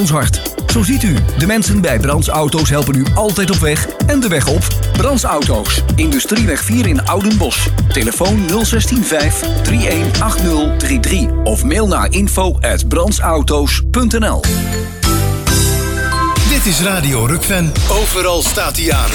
ons hart. Zo ziet u, de mensen bij Brands Auto's helpen u altijd op weg en de weg op. Brands Auto's, Industrieweg 4 in Oudenbosch. Telefoon 0615 318033 of mail naar info@brandsauto's.nl. Dit is Radio Rukven. Overal staat hij aan.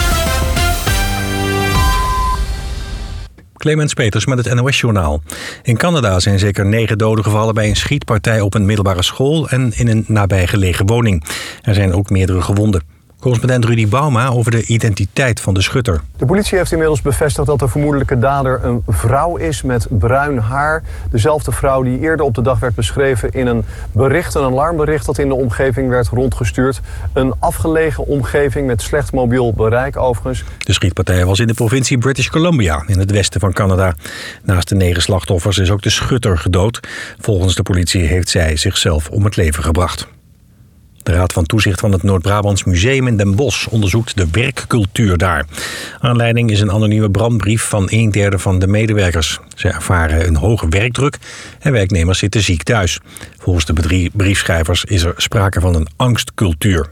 Clemens Peters met het NOS-journaal. In Canada zijn zeker 9 doden gevallen bij een schietpartij op een middelbare school en in een nabijgelegen woning. Er zijn ook meerdere gewonden. Correspondent Rudy Bauma over de identiteit van de schutter. De politie heeft inmiddels bevestigd dat de vermoedelijke dader een vrouw is met bruin haar. Dezelfde vrouw die eerder op de dag werd beschreven in een alarmbericht dat in de omgeving werd rondgestuurd. Een afgelegen omgeving met slecht mobiel bereik overigens. De schietpartij was in de provincie British Columbia in het westen van Canada. Naast de 9 slachtoffers is ook de schutter gedood. Volgens de politie heeft zij zichzelf om het leven gebracht. De Raad van Toezicht van het Noord-Brabants Museum in Den Bosch onderzoekt de werkcultuur daar. Aanleiding is een anonieme brandbrief van 1/3 van de medewerkers. Ze ervaren een hoge werkdruk en werknemers zitten ziek thuis. Volgens de briefschrijvers is er sprake van een angstcultuur.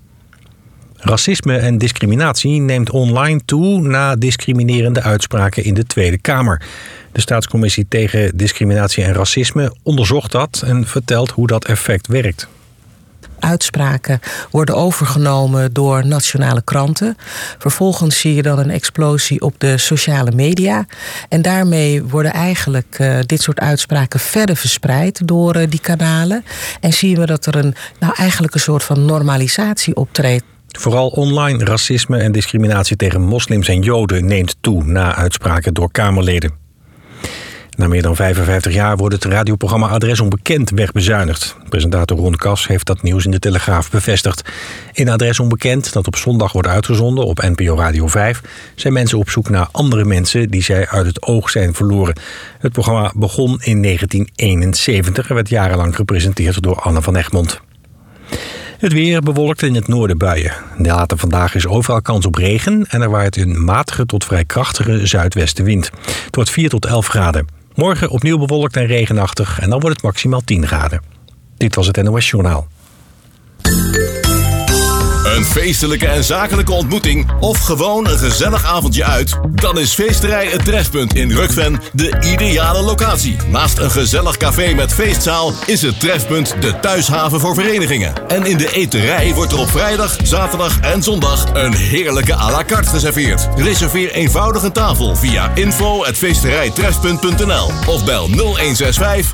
Racisme en discriminatie neemt online toe na discriminerende uitspraken in de Tweede Kamer. De Staatscommissie tegen Discriminatie en Racisme onderzocht dat en vertelt hoe dat effect werkt. Uitspraken worden overgenomen door nationale kranten. Vervolgens zie je dan een explosie op de sociale media. En daarmee worden eigenlijk dit soort uitspraken verder verspreid door die kanalen. En zien we dat er eigenlijk een soort van normalisatie optreedt. Vooral online racisme en discriminatie tegen moslims en joden neemt toe na uitspraken door Kamerleden. Na meer dan 55 jaar wordt het radioprogramma Adres Onbekend wegbezuinigd. Presentator Ron Kas heeft dat nieuws in de Telegraaf bevestigd. In Adres Onbekend, dat op zondag wordt uitgezonden op NPO Radio 5... zijn mensen op zoek naar andere mensen die zij uit het oog zijn verloren. Het programma begon in 1971 en werd jarenlang gepresenteerd door Anne van Egmond. Het weer bewolkt in het noorden buien. Later vandaag is overal kans op regen en er waait een matige tot vrij krachtige zuidwestenwind. Het wordt 4 tot 11 graden. Morgen opnieuw bewolkt en regenachtig en dan wordt het maximaal 10 graden. Dit was het NOS Journaal. Een feestelijke en zakelijke ontmoeting of gewoon een gezellig avondje uit? Dan is Feesterij Het Trefpunt in Rukven de ideale locatie. Naast een gezellig café met feestzaal is het Trefpunt de thuishaven voor verenigingen. En in de eterij wordt er op vrijdag, zaterdag en zondag een heerlijke à la carte geserveerd. Reserveer eenvoudig een tafel via info@feesterijtrefpunt.nl of bel 0165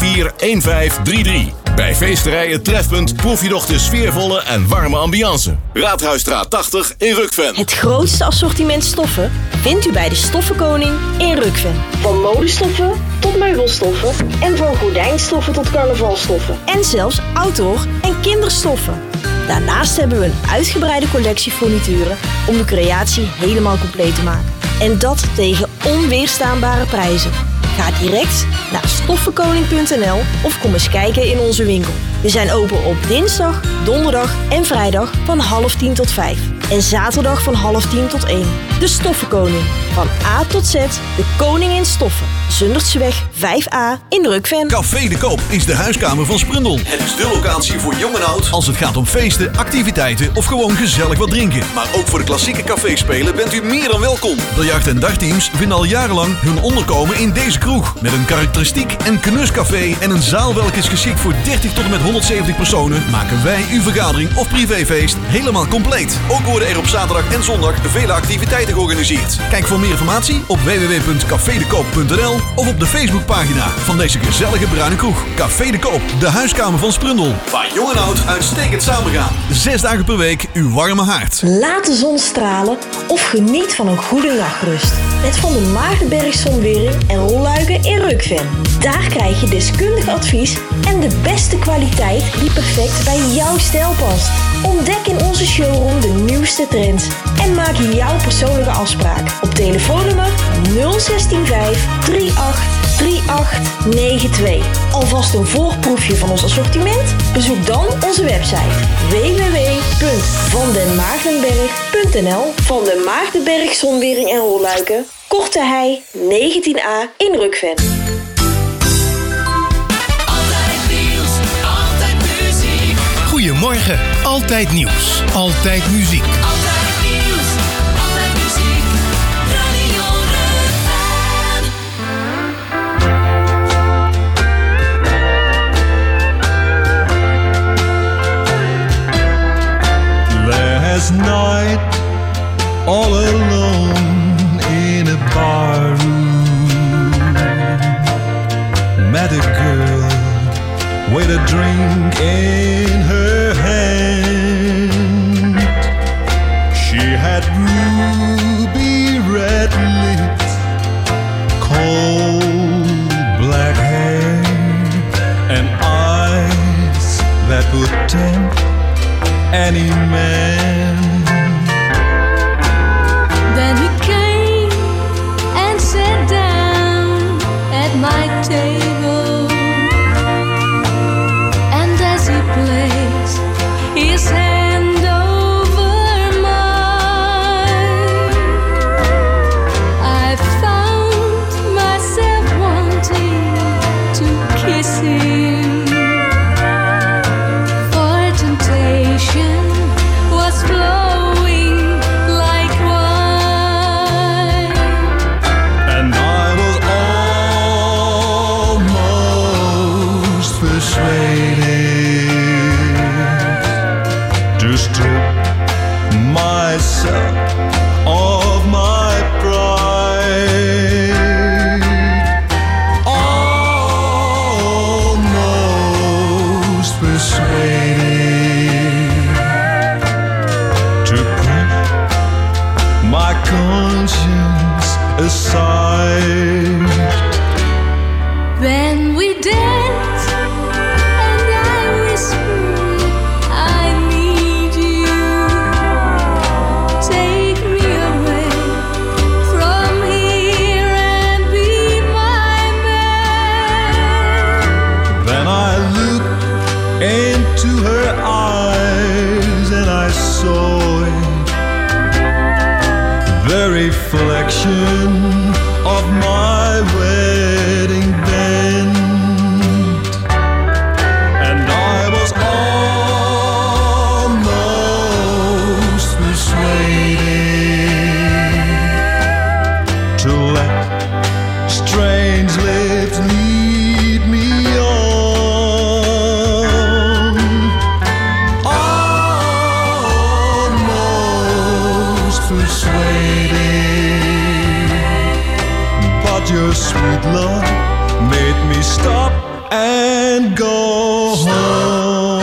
341533. Bij Feesterij Het Trefpunt proef je nog de sfeervolle en warme ambiance. Raadhuisstraat 80 in Rukven. Het grootste assortiment stoffen vindt u bij de Stoffenkoning in Rukven. Van modestoffen tot meubelstoffen en van gordijnstoffen tot carnavalstoffen. En zelfs outdoor- en kinderstoffen. Daarnaast hebben we een uitgebreide collectie furnituren om de creatie helemaal compleet te maken. En dat tegen onweerstaanbare prijzen. Ga direct naar stoffenkoning.nl of kom eens kijken in onze winkel. We zijn open op dinsdag, donderdag en vrijdag van 9:30 tot 5. En zaterdag van 9:30 tot 1. De Stoffenkoning. Van A tot Z, de koning in stoffen. Zundertseweg 5A in Rukven. Café de Koop is de huiskamer van Sprundel. Het is de locatie voor jong en oud als het gaat om feesten, activiteiten of gewoon gezellig wat drinken. Maar ook voor de klassieke caféspelen bent u meer dan welkom. Biljacht- en dagteams vinden al jarenlang hun onderkomen in deze kroeg. Met een karakteristiek en knuscafé en een zaal welke is geschikt voor 30 tot en met 170 personen, maken wij uw vergadering of privéfeest helemaal compleet. Ook worden er op zaterdag en zondag vele activiteiten georganiseerd. Kijk voor meer informatie op www.cafedekoop.nl of op de Facebookpagina van deze gezellige bruine kroeg. Café de Koop, de huiskamer van Sprundel. Waar jong en oud uitstekend samengaan. 6 dagen per week uw warme haard. Laat de zon stralen of geniet van een goede nachtrust. Met Van den Maartenberg Zonwering en Rolluiken in Rukven. Daar krijg je deskundig advies en de beste kwaliteit die perfect bij jouw stijl past. Ontdek in onze showroom de nieuwste trends en maak jouw persoonlijke afspraak op telefoonnummer 0165 383892. Alvast een voorproefje van ons assortiment? Bezoek dan onze website www.vandenmaartenberg.nl. Van den Maartenberg Zonwering en Rolluiken, Korte Hei 19A in Rukven. Goedemorgen. Altijd nieuws. Altijd muziek. Altijd nieuws. Altijd muziek. Radio Rukven. Last night, all alone in a bar room, met a girl with a drink in her hand. She had ruby red lips, cold black hair, and eyes that would tempt any man. Then he came and sat down at my table, and as he placed his hand over mine, I found myself wanting to kiss him, for temptation was flowing like wine. And I was almost persuaded to strip myself of my pride. Almost persuaded to put my conscience aside. Then we danced, and I whispered, I need you. Take me away from here and be my man. Then I looked into her eyes and I saw it, the reflection of my wedding band. And I was almost persuaded to let strange lips lead me on. Almost persuaded, but your sweet love made me stop and go home.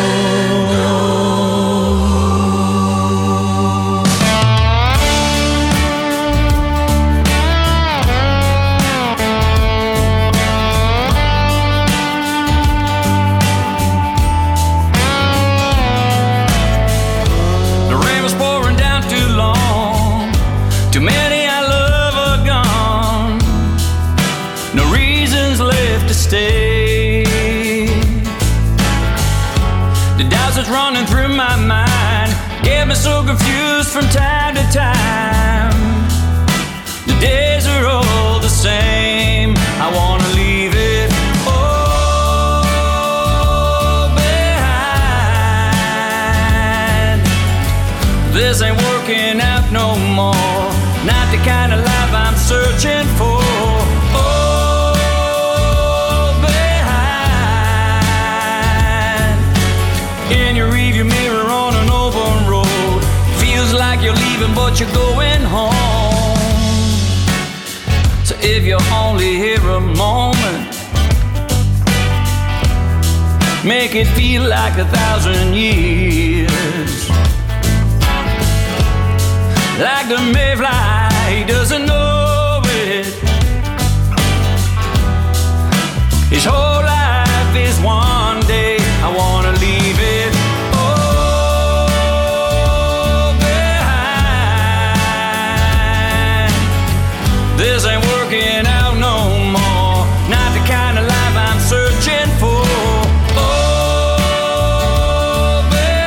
The rain was pouring down too long. Too many I love are gone. No reasons left to stay. The doubts that's running through my mind get me so confused from time to time. The days are all the same. I wanna leave it all behind. This ain't working out no more. Not the kind of life I'm searching for. All behind. In your rearview mirror on an open road, feels like you're leaving but you're going home. So if you're only here a moment, make it feel like 1,000 years. Like the mayfly, he doesn't know it. His whole life is one day. I wanna leave it all behind. This ain't working out no more. Not the kind of life I'm searching for. All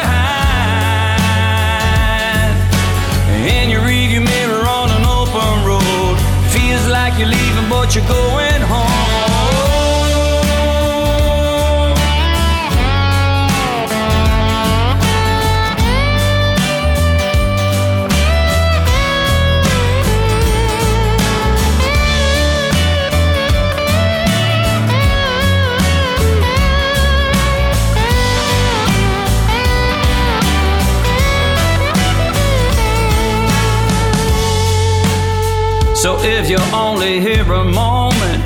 behind. In your rearview mirror on an open road, feels like you're leaving but you're going home. So if you're only here a moment,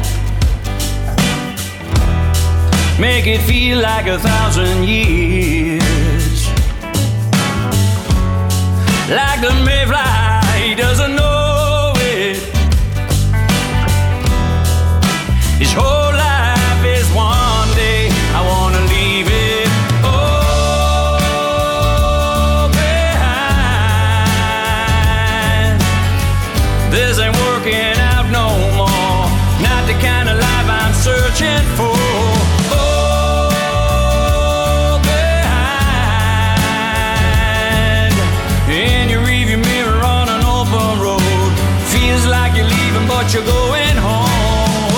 make it feel like 1,000 years. Like the mayfly, he doesn't know it. His whole life is one day. I wanna leave it all behind. This ain't working out no more. Not the kind of life I'm searching for. But you're going home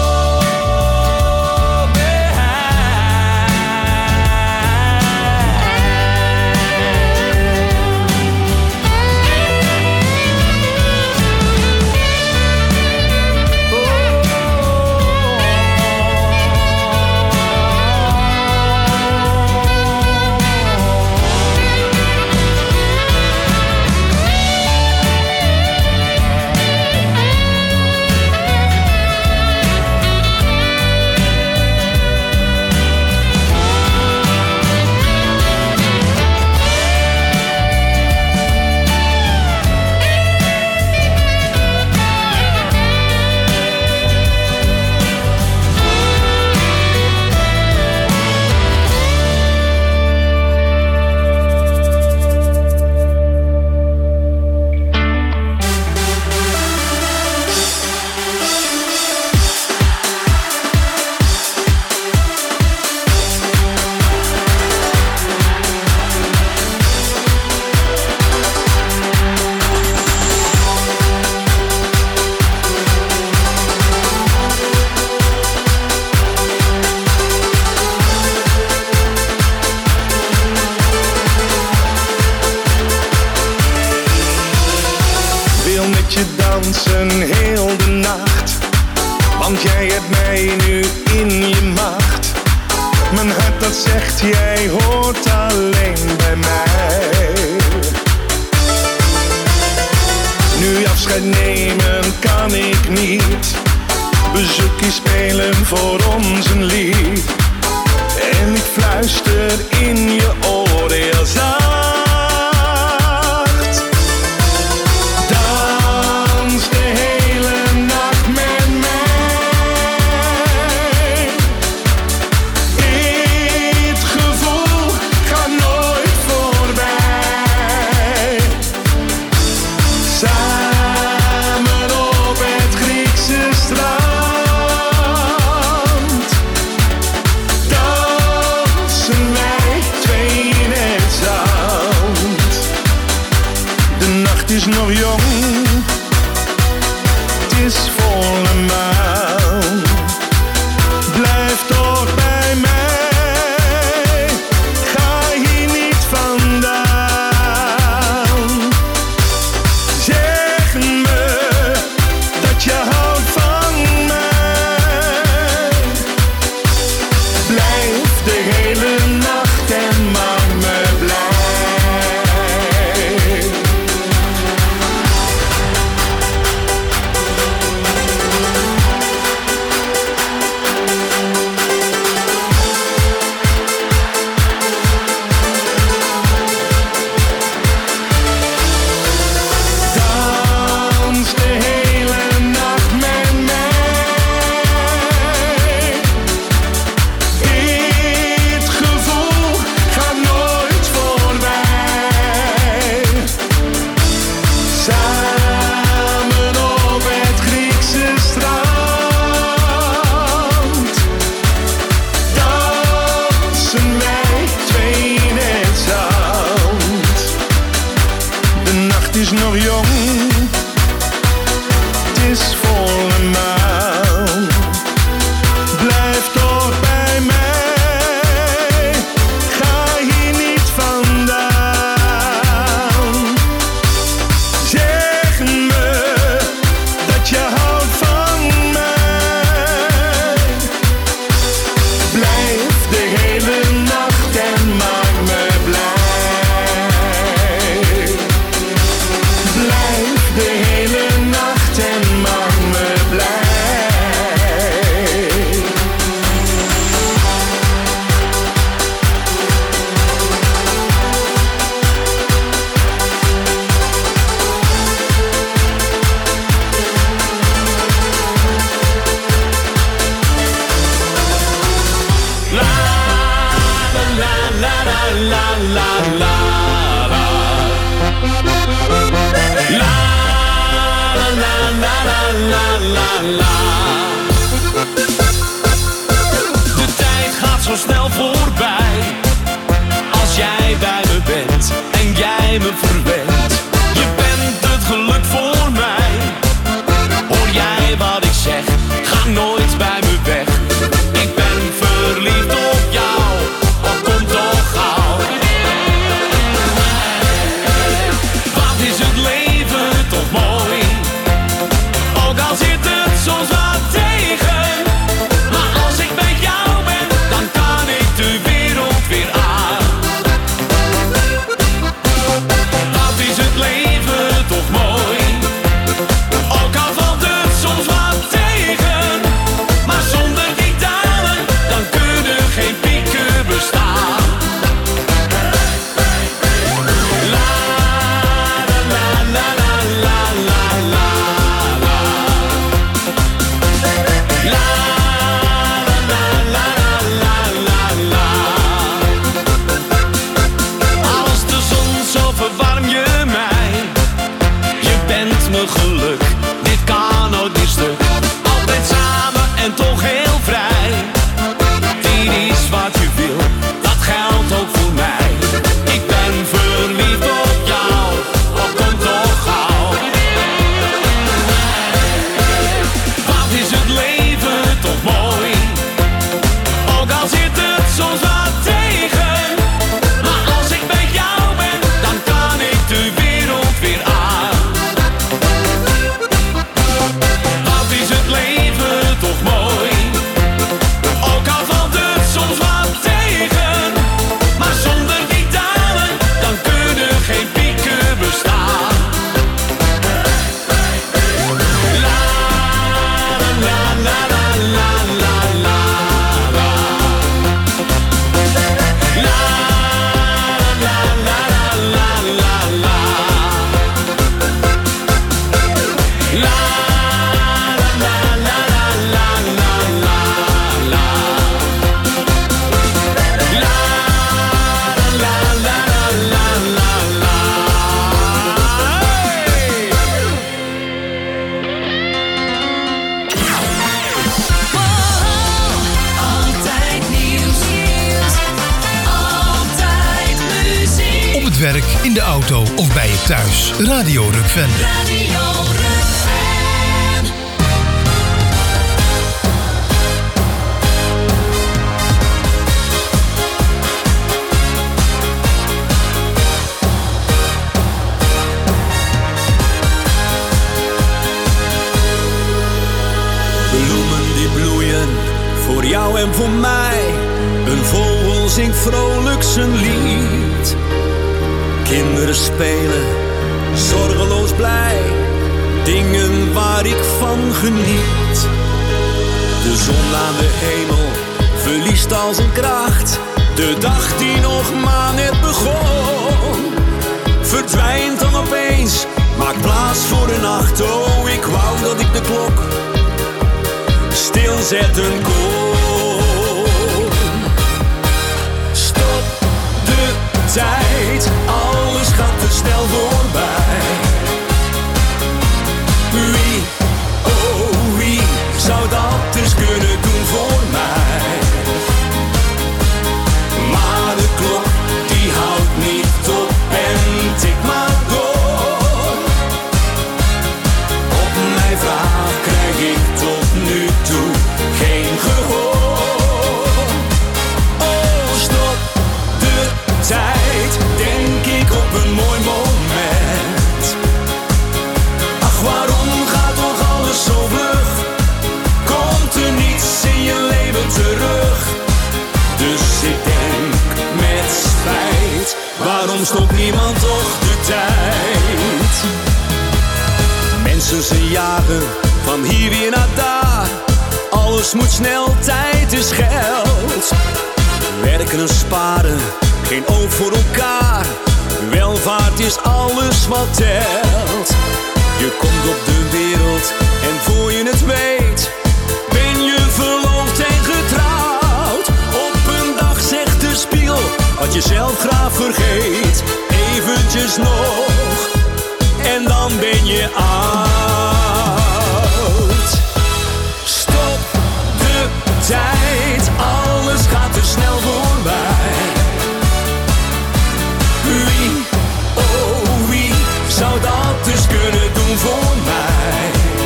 dansen heel de nacht, want jij hebt mij nu in je macht. Mijn hart dat zegt jij hoort alleen bij mij. Nu afscheid nemen kan ik niet, bezoekje spelen voor ons een lied. En ik fluister in je oor heel zacht. Dans de hele nacht met mij. Dit gevoel gaat nooit voorbij. Samen op het Griekse strand. Het is nog jong, het is volle maan. Blijf toch bij mij, ga hier niet vandaan. Zeg me dat je houdt van mij. Blijf de hele nacht en maak me blij. Het is nog jong, het is volle maan. Blijf toch bij mij, ga hier niet vandaan. Zeg me dat je houdt van mij. Blijf de hele nacht en maak me blij. Blijf la la la. La la la la la la la. De tijd gaat zo snel voorbij als jij bij me bent en jij me verwendt. Je bent het geluk voor mij. Hoor jij wat ik zeg? Ga nooit bij me weg. Ik ben verliefd op jou, al komt toch gauw. Wat is het leven toch mooi? Ook al zit het soms wat tegen. Maar als ik bij jou ben, dan kan ik de wereld weer aan. Wat is het leven toch mooi? Ook al valt het soms wat tegen. Maar zonder die dalen, dan kunnen geen pieken bestaan. La la la la la la la la. La la la la la la. Als de zon zo verwarm je mij. Je bent mijn geluk, dit kan nooit meer stuk. Altijd samen en toch heel vrij. Dit is wat je wil, dat geldt ook voor mij. Ik ben verliefd op jou, al komt toch gauw. Wat is het leven toch mooi? Ook al zit het soms wat tegen. Maar als ik bij jou ben, dan kan ik de wereld weer aan. Wat is het leven toch mooi? Ook al valt het soms wat tegen. Maar zonder die dalen, dan kunnen geen pieken bestaan. La la la la la la la la. La la la la la la. La la la la la la la. La la la la la la. Altijd nieuws, altijd muziek. Op het werk, in de auto of bij je thuis. Radio Rukven. Radio Rukven. Bloemen die bloeien voor jou en voor mij. Een vogel zingt vrolijk zijn lied. Kinderen spelen, zorgeloos blij. Dingen waar ik van geniet. De zon aan de hemel verliest al zijn kracht. De dag die nog maar net begon, verdwijnt dan opeens, maakt plaats voor de nacht. Oh, ik wou dat ik de klok stilzetten kon. Stop de tijd, alles gaat te snel voorbij. Wie, oh wie, zou dat eens kunnen doen voor mij? Maar de klok die houdt niet op en tikt maar door. Op mijn vraag krijg ik tot nu toe geen gehoor. Oh, stop de tijd, denk ik op een mooi moment. Ach, waarom gaat toch alles zo vlug? Komt er niets in je leven terug? Dus ik denk met spijt, waarom stopt niemand toch de tijd? Mensen ze jagen van hier weer naar daar. Alles moet snel, tijd is geld. Werken en sparen, geen oog voor elkaar. Welvaart is alles wat telt. Je komt op de wereld en voor je het weet, ben je verloofd en getrouwd. Op een dag zegt de spiegel, wat je zelf graag vergeet. Eventjes nog, en dan ben je oud. Stop de tijd, alles gaat te snel voorbij. Wie, oh wie, zou dat dus kunnen doen voor mij?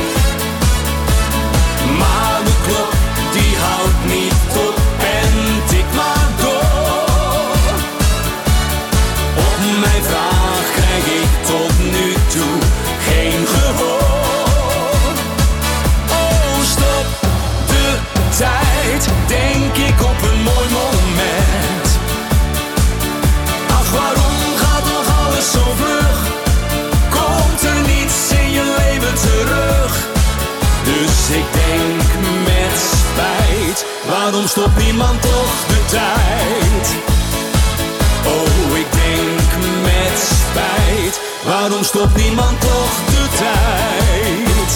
Maar de klok die houdt niet op en tikt maar door. Op mijn vraag krijg ik tot nu toe geen gehoor. Oh, stop de tijd, denk ik op een mooi moment. Ach, waarom gaat toch alles zo vlug? Komt er niets in je leven terug? Dus ik denk met spijt, waarom stopt niemand toch de tijd? Oh, ik denk met spijt, waarom stopt niemand toch de tijd?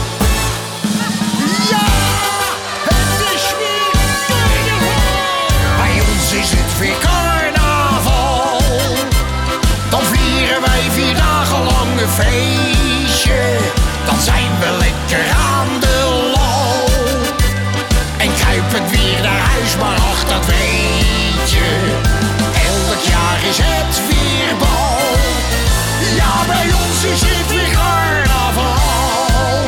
Ja, het is weer carnaval. Bij ons is het weer carnaval. Dan vieren wij 4 dagen lang een feestje. Dan zijn we lekker aan de lol. En kruipend weer naar huis, maar ach, dat weet je. Elk jaar is het weer bal. Ja, bij ons is het weer carnaval.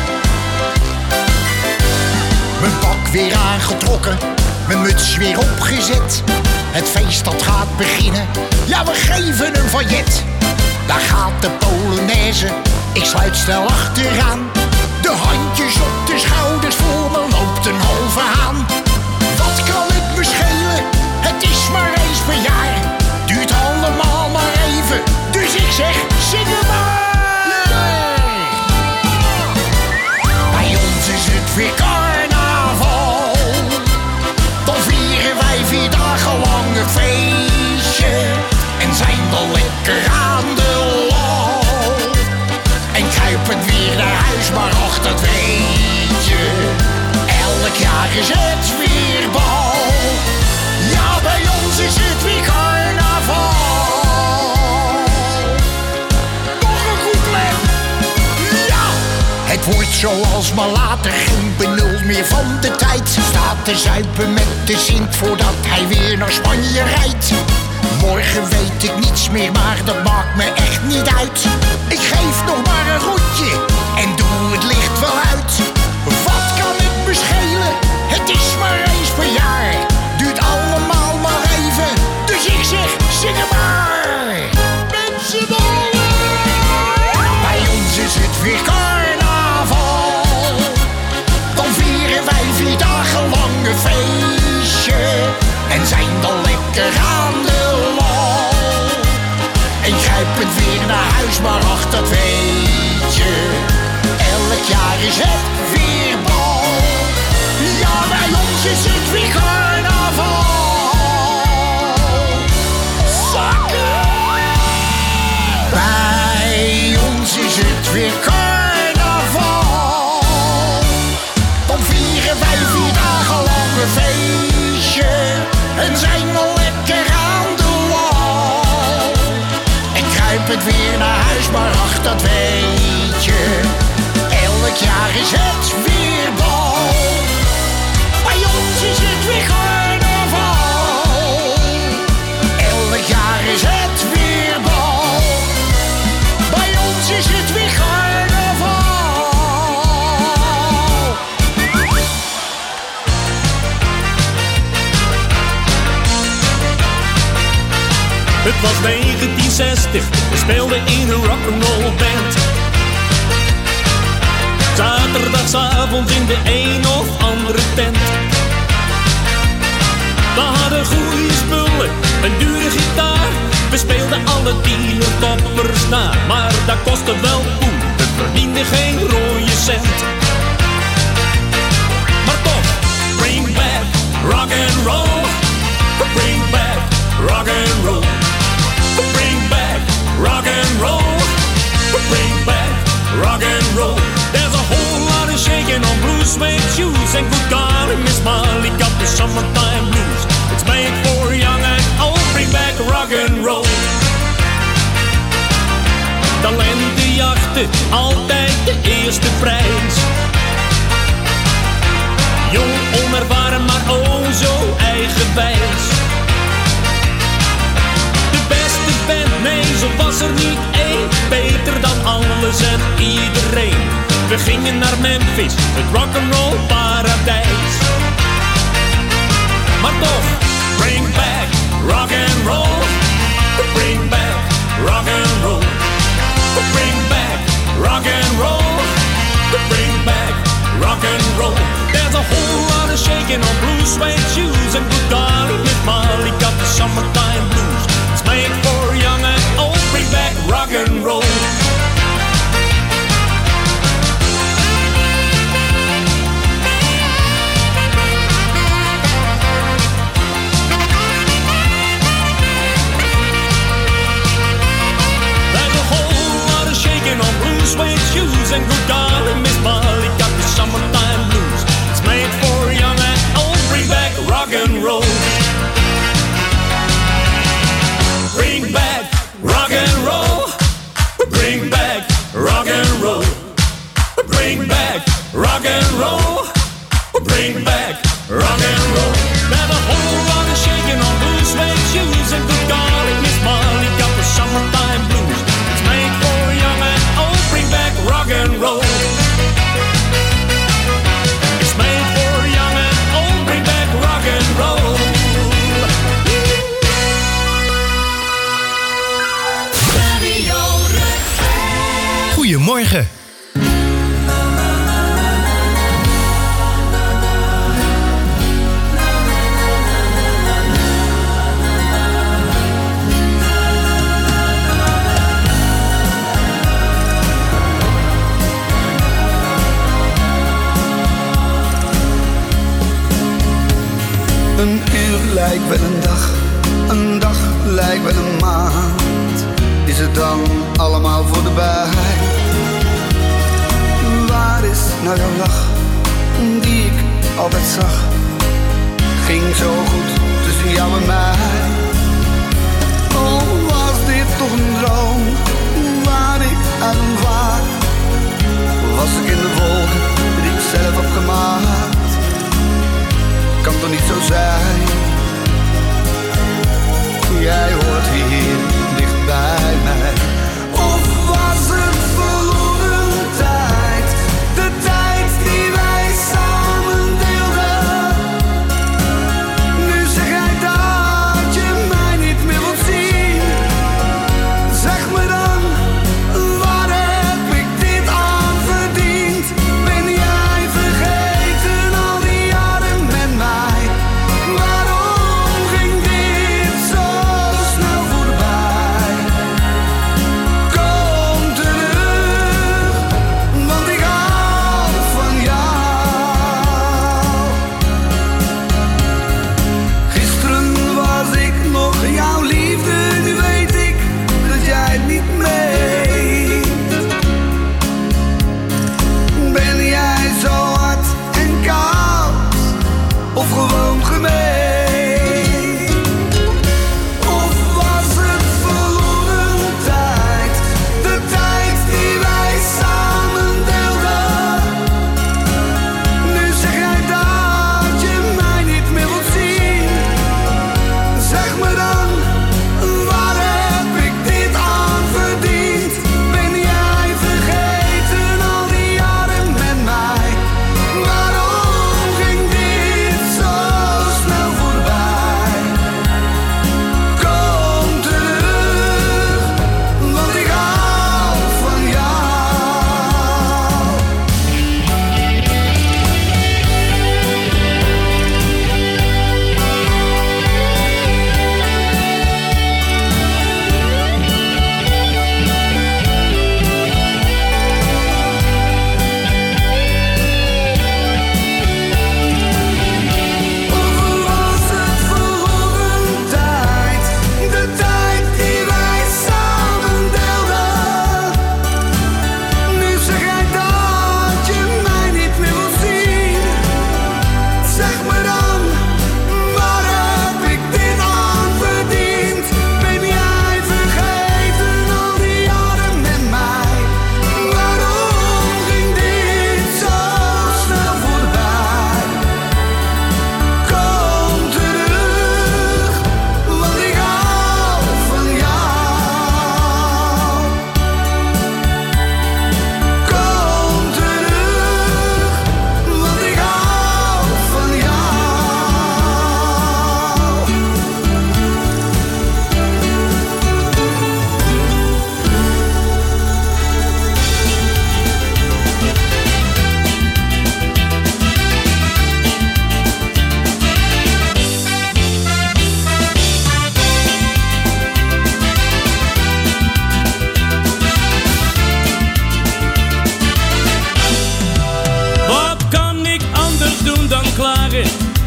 Mijn pak weer aangetrokken, mijn muts weer opgezet. Het feest dat gaat beginnen, ja, we geven een faillet. Daar gaat de Polonaise, ik sluit snel achteraan. De handjes op de schouders, voor me loopt een halve haan. Wat kan het me schelen, het is maar eens per jaar. Duurt allemaal maar even, dus ik zeg, zing het maar. Bij ons is het weer carnaval. Dan vieren wij 4 dagen lang een feestje. En zijn we lekker aan de lol. En kruipend weer naar huis, maar ach, dat weet je. Elk jaar is het weer bal. Ja, bij ons is het weer carnaval. Nog een couplet. Ja! Het wordt zoals maar later, geen benul meer van de tijd. Staat te zuipen met de Sint voordat hij weer naar Spanje rijdt. Morgen weet ik niets meer, maar dat maakt me echt niet uit. Ik geef nog maar een rondje en doe het licht wel uit. Wat kan het me schelen? Het is maar eens per jaar. Duurt allemaal maar even, dus ik zeg, zing het maar. Mensen ballen! Bij ons is het weer carnaval. Dan vieren wij 4 dagen lang een feestje. En zijn dan lekker aan de lol. En kruipend weer naar huis, maar ach, dat weet je. Elk jaar is het weer bal. Ja, bij ons is het weer carnaval. Zakken! Bij ons is het weer carnaval. Dan vieren wij 4 dagen lang een feestje. En zijn we lekker aan de wal. En kruipend weer naar huis, maar ach, dat weet je. Elk jaar is het weer bal. Bij ons is het weer carnaval. Elk jaar is het weer bal. Bij ons is het weer carnaval. Het was 1960, we speelden in een rock'n'roll band. Zaterdagsavond in de een of andere tent. We hadden goede spullen, een dure gitaar. We speelden alle dealertoppers na, maar dat kostte wel poen. We verdienden geen rode cent. Maar toch, bring back rock and roll. Bring back rock and roll. Bring back rock and roll. Bring back rock and roll. There's a whole lot of shaking on blue suede shoes. And good golly, Miss Molly got the summertime blues. It's made for young and old. Bring pakte altijd de eerste prijs. Jong, onervaren, maar oh zo eigenwijs. De beste band, nee, zo was er niet één. Beter dan alles en iedereen. We gingen naar Memphis, het rock'n'roll paradijs. Maar toch, bring back rock and roll. Bring back rock and roll. Bring back rock and roll. Bring back rock and roll. There's a whole lot of shaking on blue suede shoes, and good golly, Miss Molly got the summertime blues. It's made for young and old. Bring back rock and roll. On blue suede shoes, and good darling Miss Molly got the summertime blues. It's made for young and old. Bring back rock and roll. Bring back rock and roll. Bring back rock and roll. Bring back rock and roll. Bring back rock and roll. There's a whole lot of shaking on blue suede shoes, and good darling Miss Molly got the summertime blues. It's made for young and old. Bring back rock and roll. It's made for young and old. Bring back rock and roll. Goedemorgen. Een uur lijkt wel een dag lijkt wel een maand. Is het dan allemaal voorbij? Waar is nou jouw lach, die ik altijd zag? Ging zo goed tussen jou en mij. Oh, was dit toch een droom, waar ik aan vaak? Was ik in de wolken die ik zelf heb gemaakt? Kan toch niet zo zijn? Jij hoort hier dicht bij mij. Of was het verloren tijd? De tijd die wij samen deelden. Nu zeg jij dat je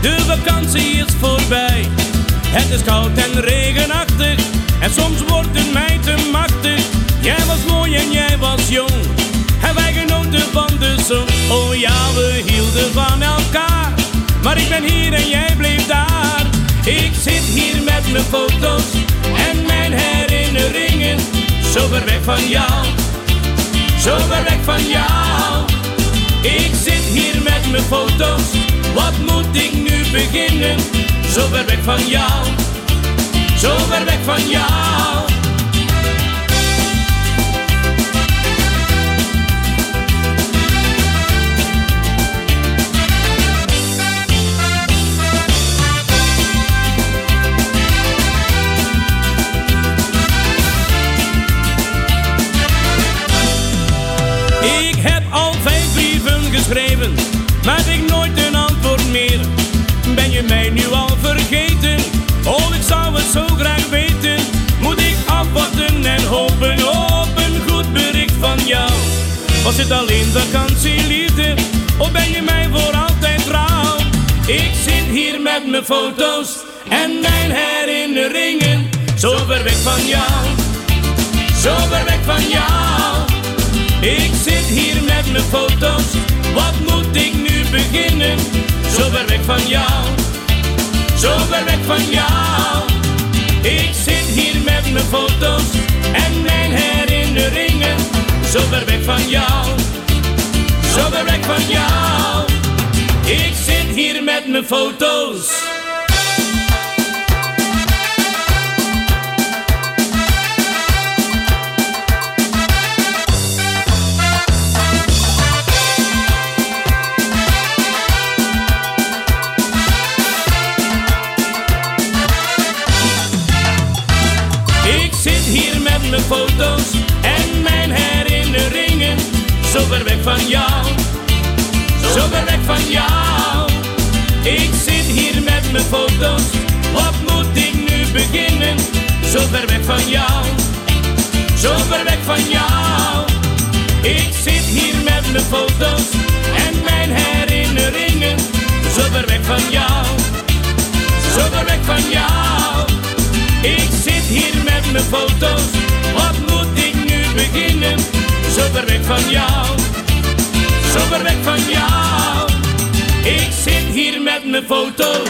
De vakantie is voorbij. Het is koud en regenachtig. En soms wordt het mij te machtig. Jij was mooi en jij was jong. En wij genoten van de zon. Oh ja, we hielden van elkaar. Maar ik ben hier en jij bleef daar. Ik zit hier met mijn foto's en mijn herinneringen. Zo ver weg van jou, zo ver weg van jou. Ik zit hier met mijn foto's, wat moet ik nu beginnen? Zo ver weg van jou, zo ver weg van jou. Geschreven, maar ik nooit een antwoord meer. Ben je mij nu al vergeten? Oh, ik zou het zo graag weten. Moet ik afwachten en hopen op een goed bericht van jou? Was het alleen vakantieliefde? Of ben je mij voor altijd trouw? Ik zit hier met mijn foto's en mijn herinneringen. Zo ver weg van jou, zo ver weg van jou. Ik zit hier met mijn foto's. Wat moet ik nu beginnen? Zo ver weg van jou, zo ver weg van jou. Ik zit hier met mijn foto's en mijn herinneringen. Zo ver weg van jou, zo ver weg van jou. Ik zit hier met mijn foto's. Mijn foto's en mijn herinneringen. Zo ver weg van jou, zo ver weg van jou. Ik zit hier met mijn foto's. Wat moet ik nu beginnen? Zo ver weg van jou, zo ver weg van jou. Ik zit hier met mijn foto's en mijn herinneringen. Zo ver weg van jou, zo ver weg van jou. Ik zit hier met mijn foto's. Wat moet ik nu beginnen? Zo ver weg van jou, zo ver weg van jou. Ik zit hier met mijn foto's.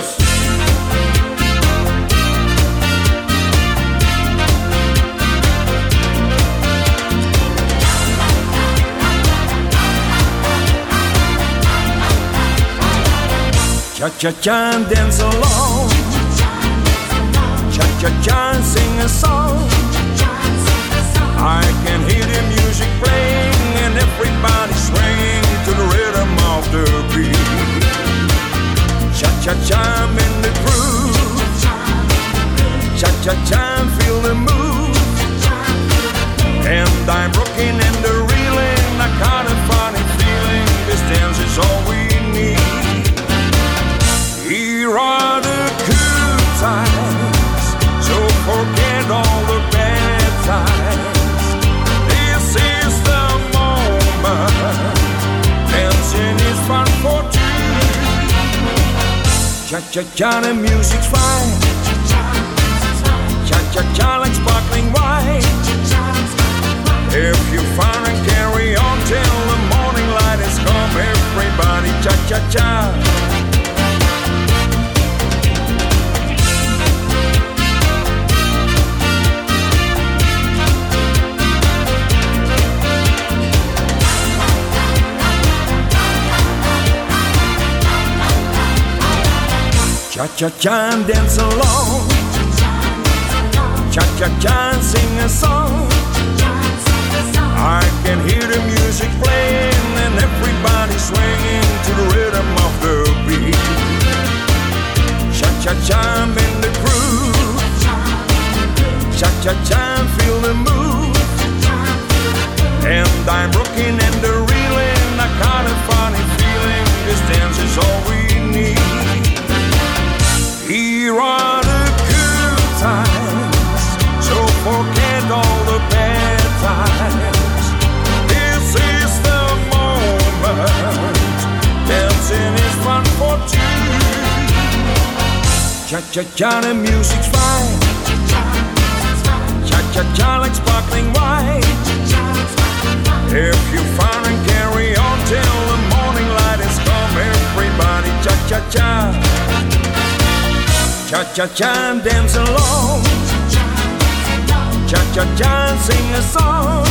Cha-cha-cha and dance along. Cha-cha-cha and sing a song. I can hear the music playing and everybody swaying to the rhythm of the beat. Cha-cha-cha, I'm in the groove. Cha-cha-cha, feel the move. And I'm rocking and the reeling. I got a funny feeling. This dance is all we need. Here are the good times, so forget all the bad times. Dancing is fun for two. Cha-cha-cha, the music's fine. Cha-cha-cha like sparkling wine. If you fun and carry on till the morning light has come, everybody cha-cha-cha. Cha-cha-cha and dance along. Cha-cha-cha and sing a song. I can hear the music playing and everybody swinging to the rhythm of the beat. Cha-cha-cha, I'm in the groove. Cha-cha-cha, feel the move. And I'm rocking and the reeling. I got a funny feeling. This dance is all we need. Here are the good times, so forget all the bad times. This is the moment. Dancing is fun for two. Cha-cha-cha, the music's fine. Cha-cha-cha like sparkling wine. If you fun and carry on till the morning light is come, everybody cha-cha-cha. Cha-cha-cha and dance along. Cha-cha-cha and sing a song.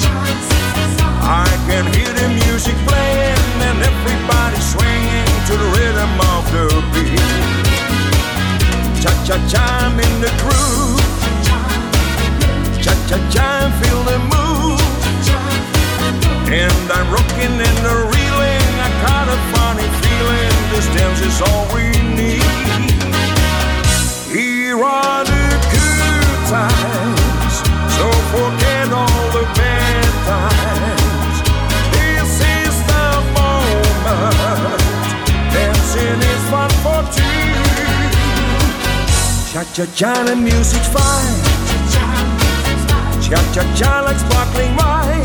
I can hear the music playing and everybody swinging to the rhythm of the beat. Cha-cha-cha, I'm in the groove. Cha-cha-cha, feel the move. And I'm rocking and the reeling. I got a funny feeling. This dance is all we need. Here are the good times, so forget all the bad times. This is the moment. Dancing is fun for two. Cha-cha-cha, the music's fine. Cha-cha-cha like sparkling wine.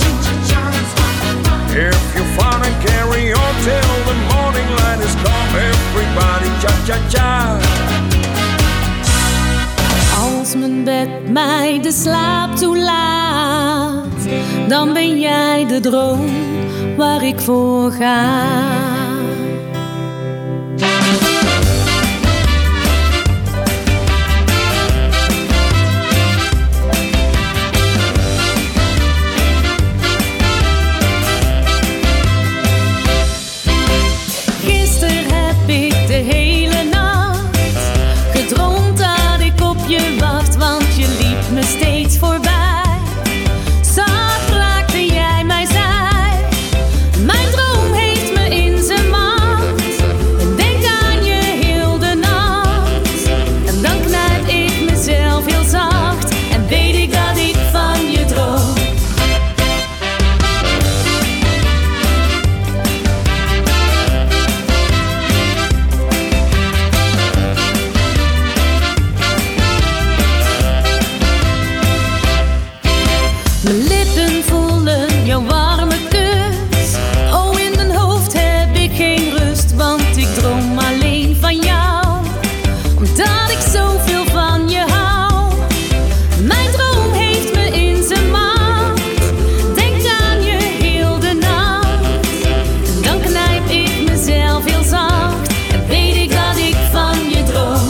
If you fun and carry on till the morning light is come, everybody cha-cha-cha. Als mijn bed mij de slaap toelaat, dan ben jij de droom waar ik voor ga. Steeds voorbij, zacht raakte jij mij zij. Mijn droom heeft me in zijn macht. En denk aan je heel de nacht. En dan knijp ik mezelf heel zacht. En weet ik dat ik van je droom. Mijn lippen voelen jouw warme kus. Oh, in mijn hoofd heb ik geen rust, want ik droom alleen van jou. Omdat ik zoveel van je hou. Mijn droom heeft me in zijn macht. Denk aan je heel de nacht. En dan knijp ik mezelf heel zacht. En weet ik dat ik van je droom.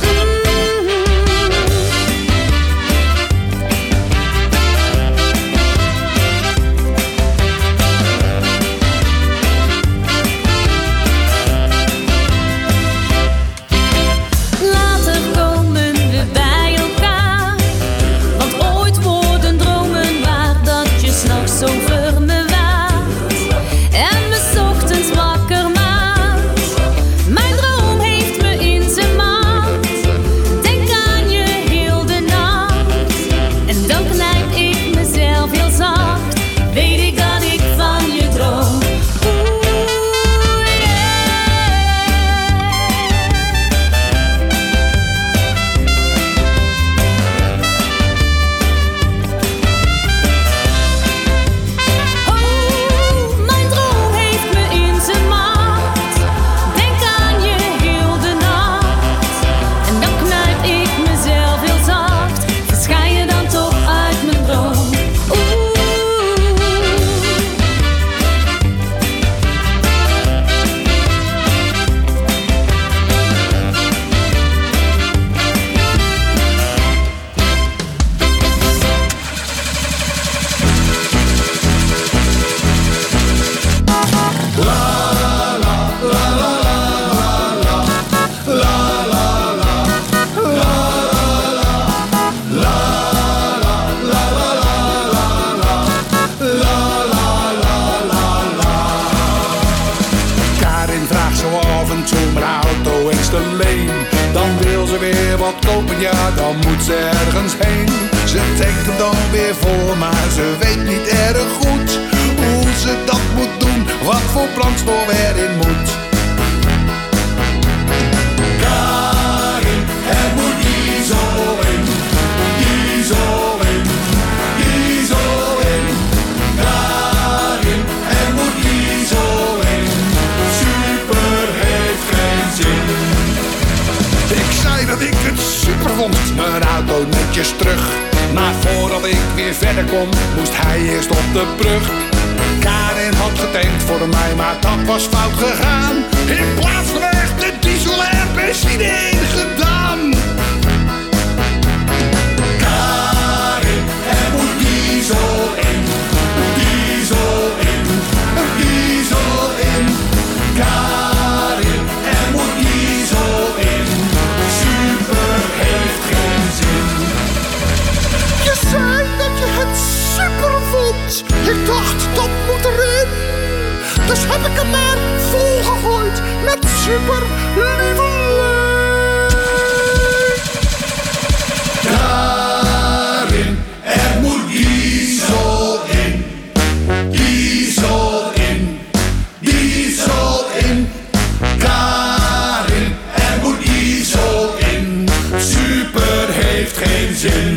Over me waakt en me 's ochtends wakker maakt. Mijn droom heeft me in zijn macht. Denk aan je heel de nacht. En dan knijp ik mezelf heel zacht. Weet ik dat ik van je droom. Dan wil ze weer wat kopen, ja dan moet ze ergens heen. Ze tekent dan weer voor, maar ze weet niet erg goed hoe ze dat moet doen, wat voor brandstof erin moet. Karin, er moet diesel in, diesel in, diesel in. Karin, er moet diesel in, super heeft geen zin. Ik zei dat voordat ik weer verder kon, moest hij eerst op de brug. Karin had getankt voor mij, maar dat was fout gegaan. In plaats van echt de diesel en benzine ingedaan. Karin, er moet diesel in, diesel in, diesel in. Karin, er moet diesel in, super heeft geen zin. Je zei dat je het super vond. Ik dacht, dat moet erin. Dus heb ik hem maar volgegooid met super lieveling. Karin, er moet diesel in. Diesel in. Diesel in. Karin, er moet diesel in. Super heeft geen zin.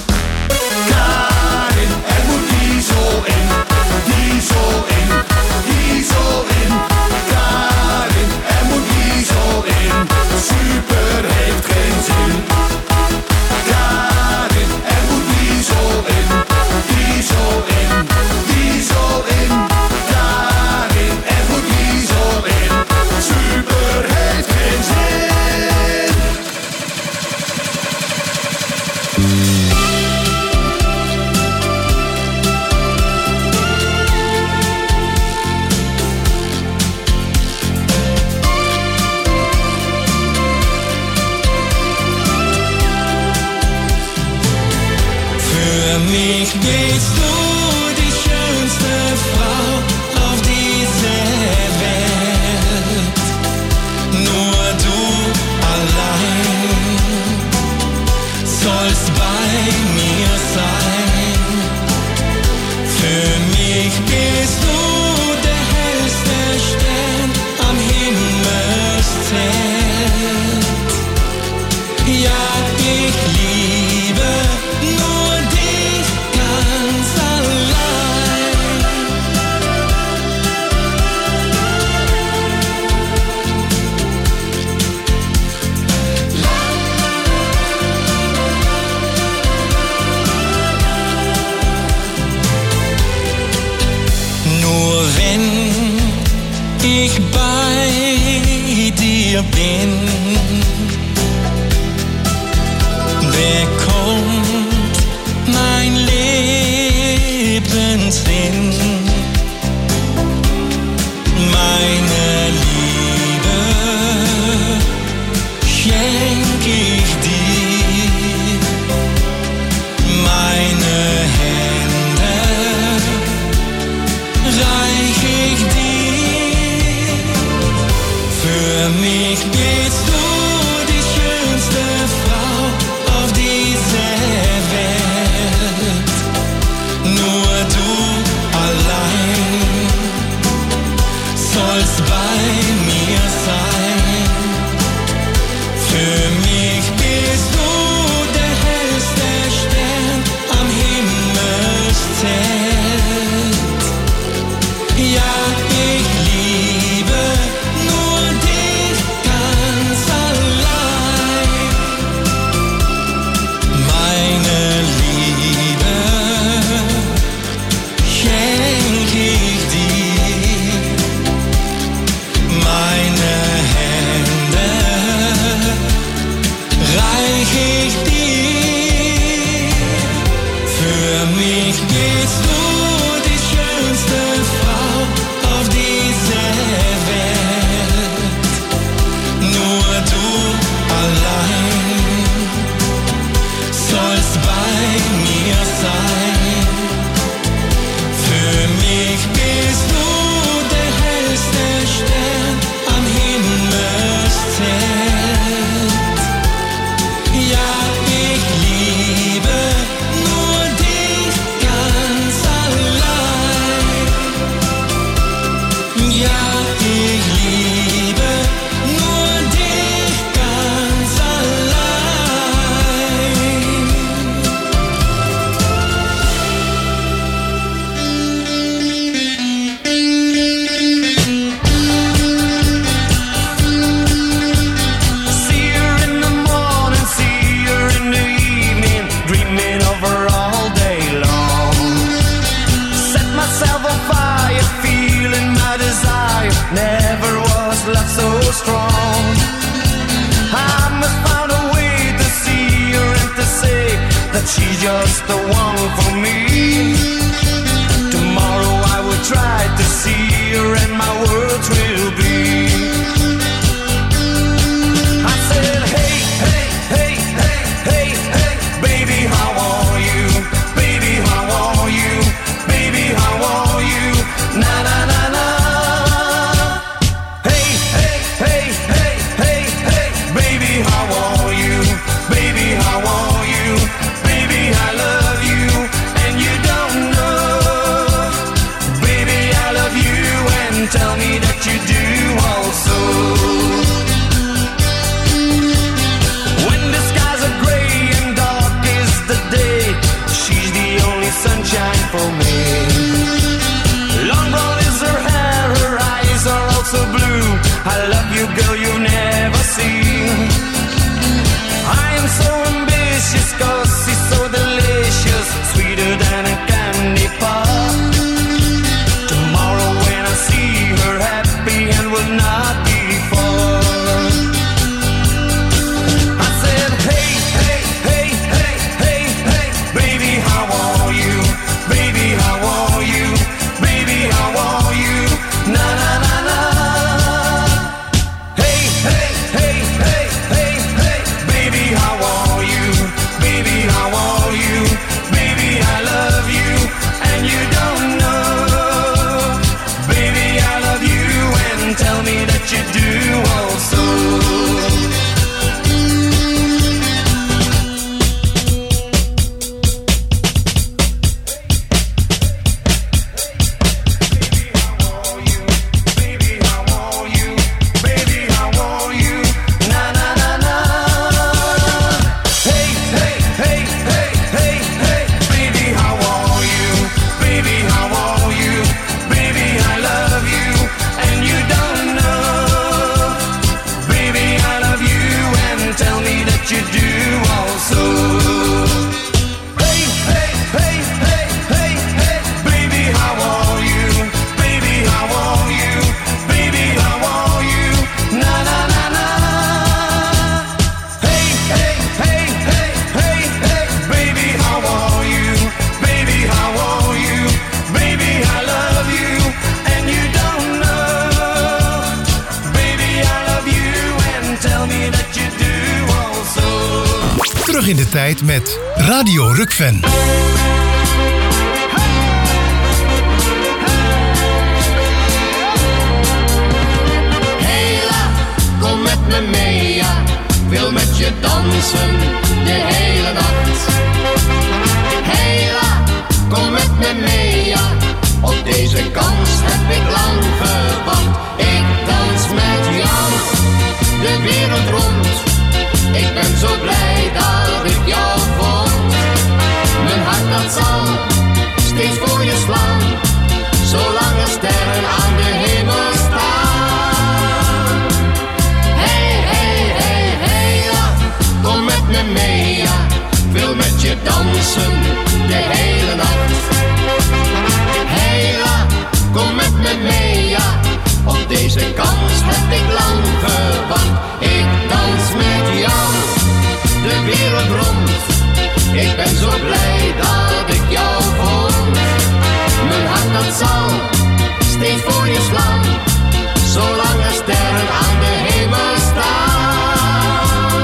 Karin, er moet diesel in. Diesel in. Diesel in. Karin, er moet diesel in. Super heeft geen zin. Karin, er moet diesel in. Diesel in. Diesel in. Karin, er moet diesel in. Super heeft geen zin. Für mich bist du die schönste Frau auf dieser Welt. Nur du allein sollst bei mir sein. Für mich bist du der hellste Stern am Himmelszelt. Ja, ich liebe nur dich ganz allein. Nur wenn ich bei dir bin, bekommt mein Lebenssinn. Meine Liebe schenk ich dir, meine Hände reich ich dir. Für mich bist du die schönste Frau auf dieser Welt. Nur du allein sollst bei mir sein. Für mich bist du der hellste Stern am Himmelszelt. Ja, ich liebe nur dich ganz allein. Meine Liebe schenk ich dir, meine Hände reich ich dir. Für mich bist du die schönste Frau auf dieser Welt. Nur du allein sollst bei mir sein. Für mich bist du der hellste Stern am Himmelszelt. Ja, ich liebe nur dich ganz she's just the one for me. Tomorrow I will try to see her and my words will be. I said, hey, hey, hey, hey, hey, hey, baby, how are you? Baby, how are you? Baby, how are you? Na na na na. Hey, hey, hey, hey, hey, hey, baby, how are you? Baby, how are you? Baby, I love you, and you don't know. Baby, I love you, and tell me that you do also. When the skies are gray and dark is the day, she's the only sunshine for me. Long brown is her hair, her eyes are also blue. I love you, girl, you've never seen. I am so ambitious, cause she's so delicious, sweeter than a candy bar. Tomorrow when I see her happy and will not be far. I said, hey, hey, hey, hey, hey, hey, baby, how are you? Baby, how are you? Baby, how are you? Na na na na. Hey, hey, hey, hey, hey, hey, baby, how are you? Baby, how are you? Baby, I love you, and you don't know. Baby, I love you, and tell me that you do also. Terug in de tijd met Radio Rukven. Hela, kom met me mee, ja. Wil met je dansen de hele nacht. Hela, kom met me mee, ja. Op deze kans heb ik lang gewacht. Ik dans met jou de wereld rond. Ik ben zo blij dat ik jou vond. Mijn hart dat zal steeds voor je slaan, zolang er sterren aan de hemel staan. Hey, hey, hey, hey, ja, kom met me mee, ja. Wil met je dansen de hele nacht. Hey, ja, kom met me mee, ja. Op deze kans heb ik lang gewacht. Ik dans met jou de wereld rond. Ik ben zo blij dat ik jou vond. Mijn hart dat zal steeds voor je slaan, zolang er sterren aan de hemel staan.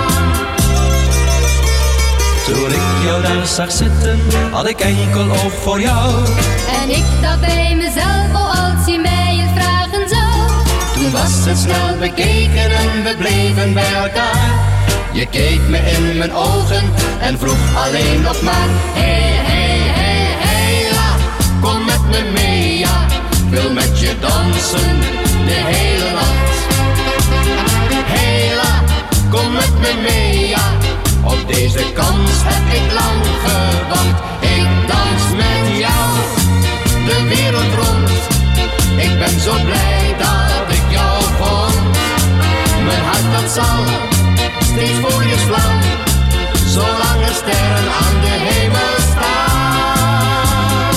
Toen ik jou daar zag zitten, had ik enkel oog voor jou. En ik dacht bij mezelf, oh als hij mij het vragen zou. Toen was het snel bekeken en we bleven bij elkaar. Je keek me in mijn ogen en vroeg alleen nog maar. Hey, hey, hey, hey, la, kom met me mee, ja. Wil met je dansen de hele nacht. Hey, la, kom met me mee, ja. Op deze kans heb ik lang gewacht. Ik dans met jou de wereld rond. Ik ben zo blij dat ik jou vond. Mijn hart dat zal steeds voor je slaan, zolang er sterren aan de hemel staan.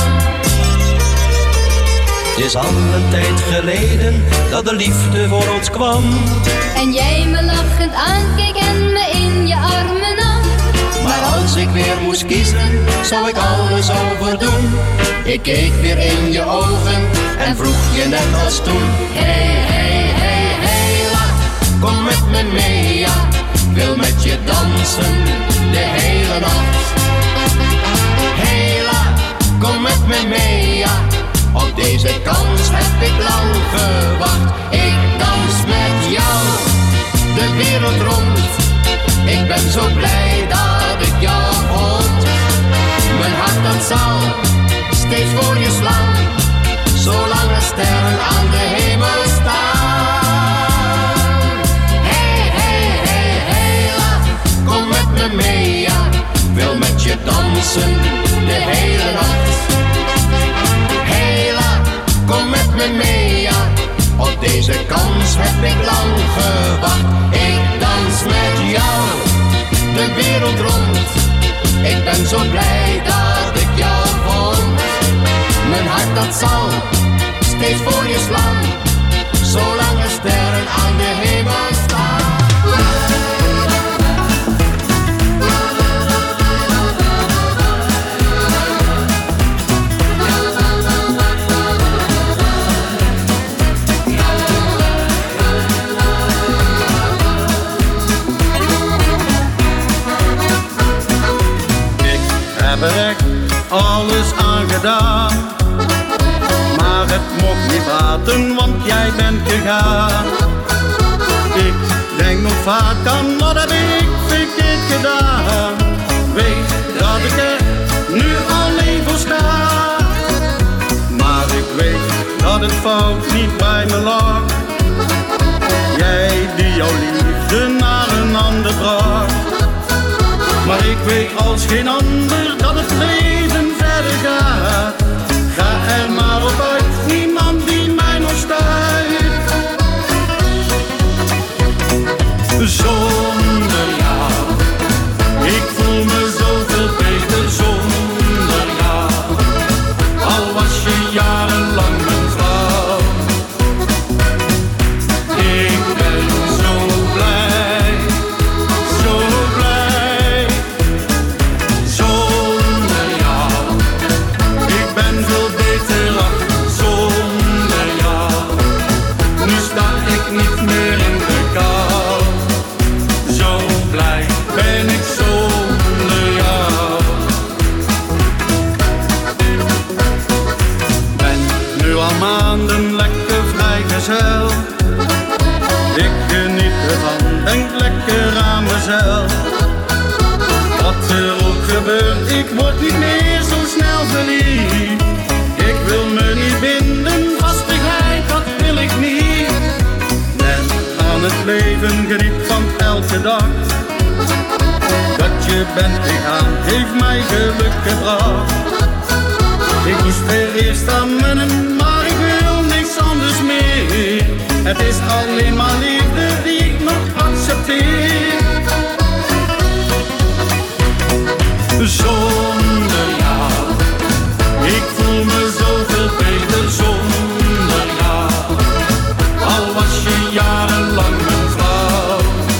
Het is al een tijd geleden dat de liefde voor ons kwam. En jij me lachend aankeek en me in je armen nam. Maar als Als ik weer moest kiezen, zou ik alles overdoen. Ik keek weer in je ogen en vroeg je net als toen. Hey, hey, hey, hey, la, kom met me mee, ja. Wil met je dansen de hele nacht. Hey, la, kom met me mee, ja. Op deze kans heb ik lang gewacht. Ik dans met jou de wereld rond. Ik ben zo blij dat ik jou vond. Mijn hart dat zal steeds voor je slaan, zolang er sterren aan de hemel staan. Hey, hey, hey, hey, la, kom met me mee, ja. Wil met je dansen de hele nacht. Hey, la, kom met me mee, ja. Op deze kans heb ik lang gewacht. Ik dans met jou de wereld rond. Ik ben zo blij dat ik jou vond. Mijn hart dat zal steeds voor je slaan, zolang er sterren aan de hemel staan. Ik heb er echt alles aan gedaan, maar het mocht niet baten, want jij bent gegaan. Ik denk nog vaak aan wat heb ik verkeerd gedaan. Weet dat ik er nu alleen voor sta, maar ik weet dat het fout niet bij me lag. Jij die jouw liefde naar een ander bracht. Maar ik weet als geen ander dat het leven verder gaat. Ga er maar op uit, niemand die mij nog stuit. Zonder jou, ik voel me zoveel beter zonder jou. Al was je jarenlang mijn vrouw. Ik ben zo blij, zo blij. Zonder jou, ik ben veel beter af zonder jou. Nu sta ik niet meer in de kou. Zo blij ben ik zonder jou. Ben nu al maanden lekker vrijgezel. Ik geniet ervan, denk lekker aan mezelf. Wat er ook gebeurt, ik word niet meer zo snel verliefd. Ik wil me niet binden, vastigheid, dat wil ik niet. Net aan het leven geniet van elke dag. Dat je bent gegaan, heeft mij geluk gebracht. Ik moest er eerst aan wennen, maar ik wil niks anders meer. Het is alleen maar liefde die ik nog accepteer. Zonder jou, ik voel me zoveel beter zonder jou. Al was je jarenlang mijn vrouw.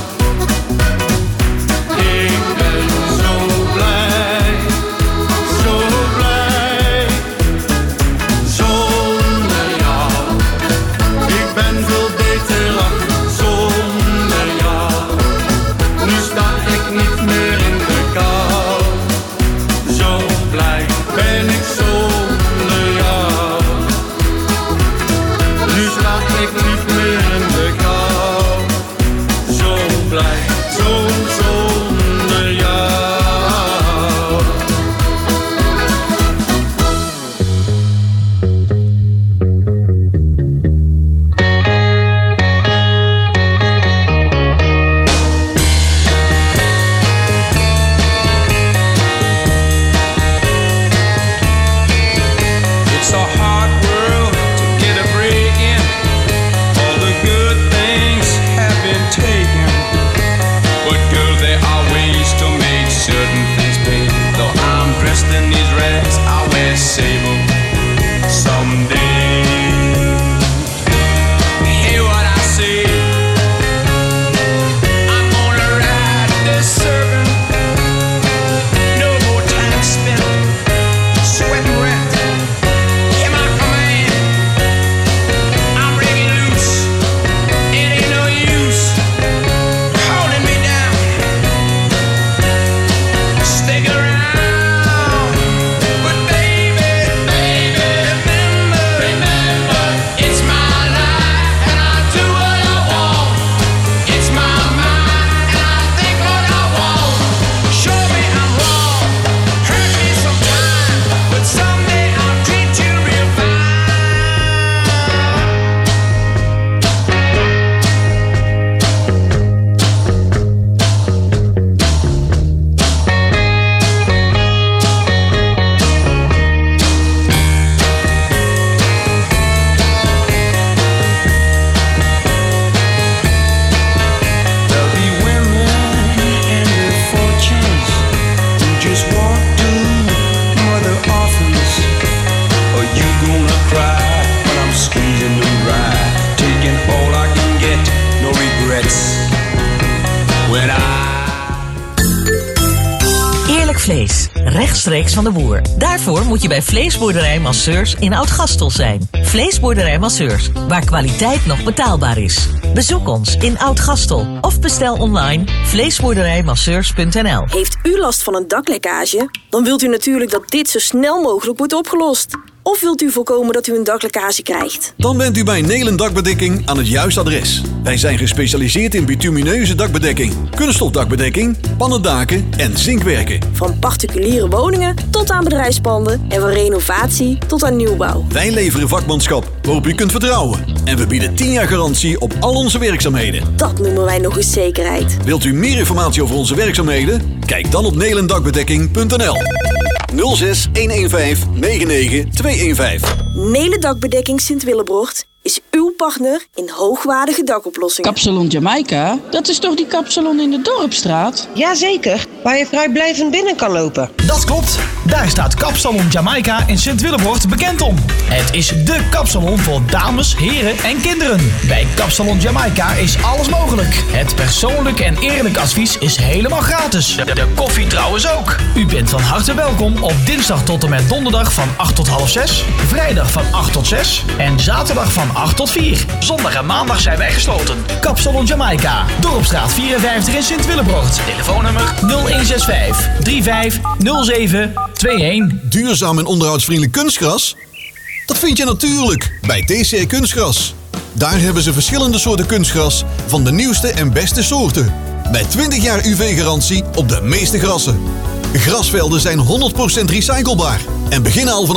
Ik ben zo blij, zo blij. Zonder jou, ik ben veel beter af zonder jou. rechtstreeks van de boer. Daarvoor moet je bij Vleesboerderij Masseurs in Oud-Gastel zijn. Vleesboerderij Masseurs, waar kwaliteit nog betaalbaar is. Bezoek ons in Oud-Gastel of bestel online vleesboerderijmasseurs.nl. Heeft u last van een daklekkage? Dan wilt u natuurlijk dat dit zo snel mogelijk wordt opgelost. Of wilt u voorkomen dat u een daklekkage krijgt? Dan bent u bij Nelen Dakbedekking aan het juiste adres. Wij zijn gespecialiseerd in bitumineuze dakbedekking, kunststofdakbedekking, pannendaken en zinkwerken. Van particuliere woningen tot aan bedrijfspanden en van renovatie tot aan nieuwbouw. Wij leveren vakmanschap waarop u kunt vertrouwen. En we bieden 10 jaar garantie op al onze werkzaamheden. Dat noemen wij nog eens zekerheid. Wilt u meer informatie over onze werkzaamheden? Kijk dan op nelendakbedekking.nl. 06 115 99 215. Nelen Dakbedekking Sint-Willebrocht is uw partner in hoogwaardige dakoplossingen. Kapsalon Jamaica? Dat is toch die kapsalon in de Dorpstraat? Jazeker, waar je vrijblijvend binnen kan lopen. Dat klopt. Daar staat Kapsalon Jamaica in Sint-Willebrocht bekend om. Het is dé kapsalon voor dames, heren en kinderen. Bij Kapsalon Jamaica is alles mogelijk. Het persoonlijk en eerlijk advies is helemaal gratis. De koffie trouwens ook. U bent van harte welkom op dinsdag tot en met donderdag van 8 tot half 6, vrijdag van 8 tot 6 en zaterdag van 8 tot 4. Zondag en maandag zijn wij gesloten. Kapsalon Jamaica, Dorpstraat 54 in Sint-Willebrocht. Telefoonnummer 0165 3507 21. Duurzaam en onderhoudsvriendelijk kunstgras? Dat vind je natuurlijk bij TCR Kunstgras. Daar hebben ze verschillende soorten kunstgras van de nieuwste en beste soorten. Met 20 jaar UV-garantie op de meeste grassen. Grasvelden zijn 100% recyclebaar en beginnen al vanaf